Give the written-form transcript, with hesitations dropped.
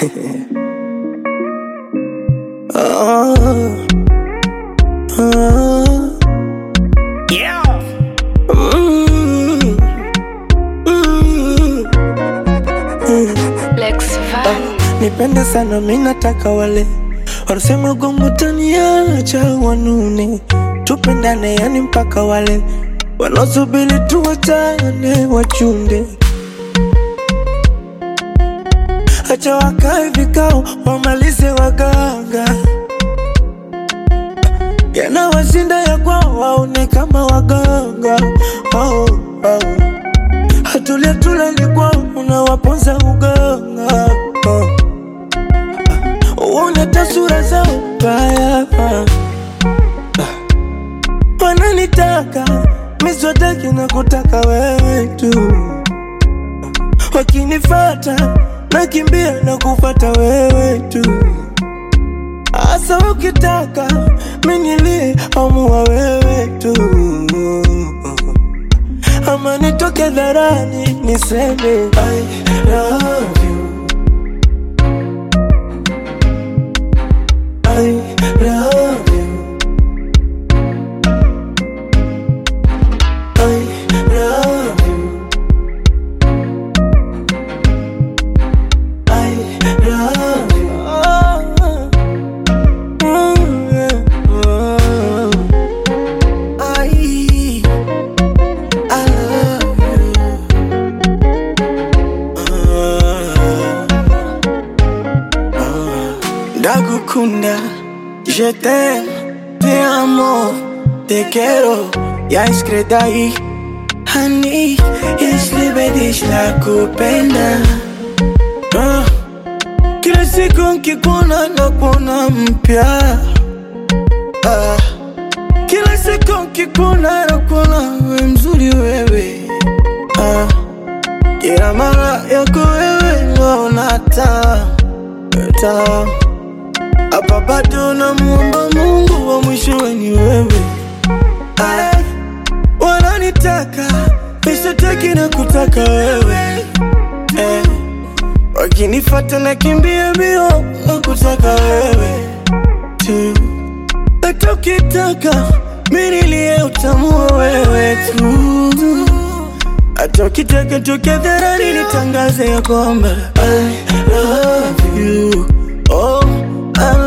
Oh, oh. Yeah. Lex Van. Nipende sana minataka wale wanasema gongo taniacha wanune, tupendane yani mpaka wale wanaosubiri tuwachane wachunde. Acha wakae vikao wamalize waganga, yanawashinda ya kwao waone kama waganga. Oh, oh. Hatulia tulali kwao unawaponza uganga. Oh. Uone tasura zao baya. Wananitaka miswataki na kutaka wewe tu, wakinifata nakimbia na kufata wewe tu. Asa ukitaka minilie amua wewe tu, ama nitoke dharani niseme I love you, I love you, I love you, I love you. Oh, yeah. Oh. I love you. Ndagukunda, je t'aime, te amo, te quiero, ya escrita ahí. Honey, jeśli nakupenda. Kila siku nkikuona nakuona mpya. Kila siku nkikuona nakuona we mzuri wewe. Kila mara yako wewe naona taa. Hapa bado namuomba Mungu wa mwishowe ni wewe. Wananitaka mishataki na kutaka wewe. Wakinifata nakimbia mbio na kutaka wewe tu. Hata ukitaka minilie utamua wewe tu. Hata ukitaka toke dharani nitangaze ya kwamba I love you. Oh, I